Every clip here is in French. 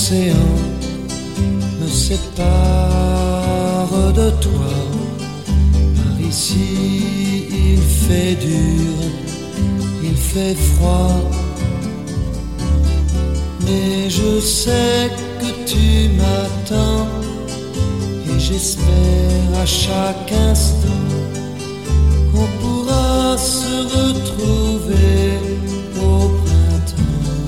océan me sépare de toi. Par ici il fait dur, il fait froid, mais je sais que tu m'attends et j'espère à chaque instant qu'on pourra se retrouver au printemps.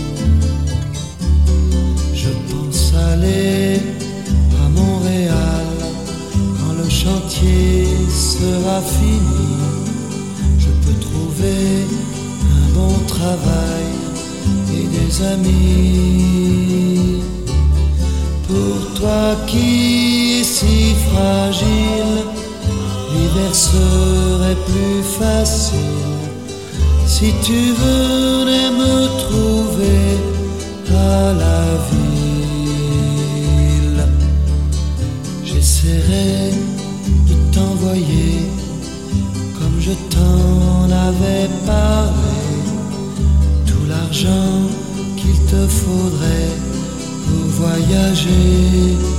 Je pense aller à Montréal quand le chantier sera fini. Je peux trouver un bon travail et des amis. Pour toi qui es si fragile, l'hiver serait plus facile si tu venais me trouver à la ville. J'essaierai de t'envoyer, comme je t'en avais parlé, tout l'argent qu'il te faudrait pour voyager.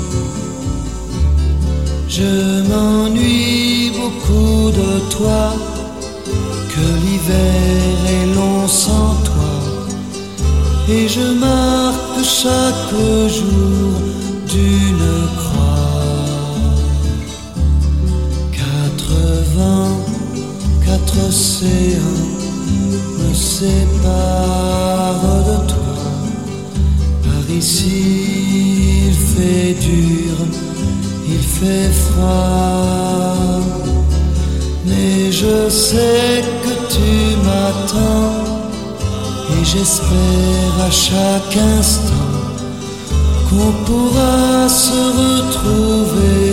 Je m'ennuie beaucoup de toi, que l'hiver est long sans toi, et je marque chaque jour d'une croix. 4 vents, 4 océans me séparent de toi. Par ici il fait dur, il fait froid, mais je sais que tu m'attends et j'espère à chaque instant qu'on pourra se retrouver